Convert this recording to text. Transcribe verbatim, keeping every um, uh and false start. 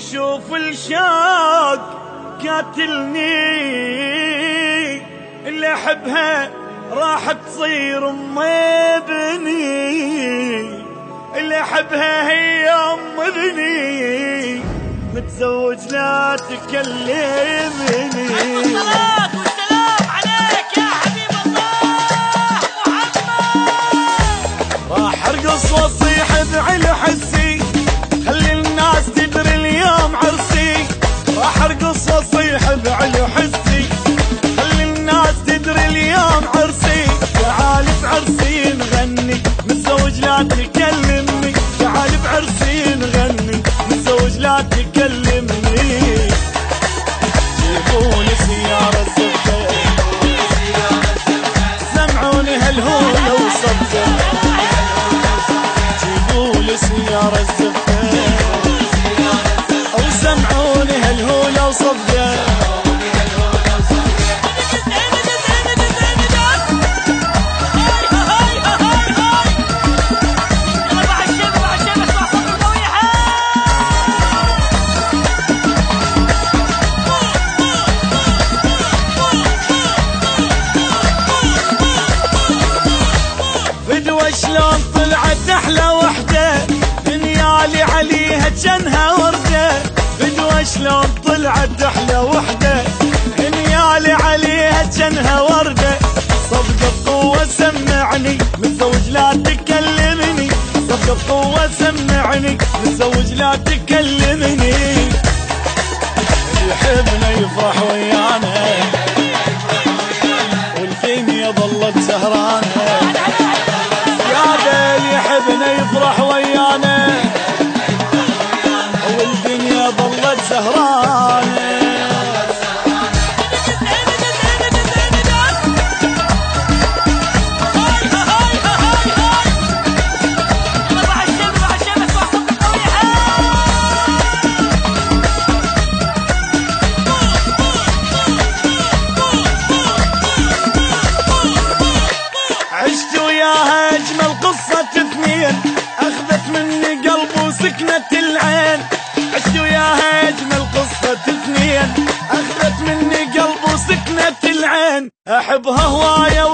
شوف الشوق قاتلني، اللي احبها راح تصير ام ابني، اللي احبها هي ام ابني، متزوج لا تكلمني. الصلاة والسلام عليك يا حبيب الله محمد. راح ارقص واصيح بعلو حسي، خلي الناس تدري اليوم عرسي. راح ارقص واصيح بعلو حسي، خلي الناس تدري اليوم عرسي. تعالي بعرسي نغني، متزوج لا تكلمني. تعالي بعرسي نغني، متزوج لا تكلمني. جيبولي سيارة زفة، سمعوني هالهولة وصفة. جيبولي سيارة زفة، او سمعوني هالهولة وصفة. شلون طلعت احلى وحده، دنيالي عليها جنها ورده. بدوى شلون طلعت احلى وحده، دنيالي عليها جنها ورده. صفقة بقوة سمعني، متزوج لا تكلمني. صفقة بقوة سمعني، متزوج لا تكلمني. يحبنا يفرح ويانا، والدنيا ظلت سهرانه. اللي يحبنا يفرح ويانا، والدنيا ظلت سهرانه. عشت وياها اجمل قصة اثنين، اخذت مني قلب وسكنت العين. عشت وياها اجمل قصة اثنين، اخذت مني قلب وسكنت العين. احبها هواية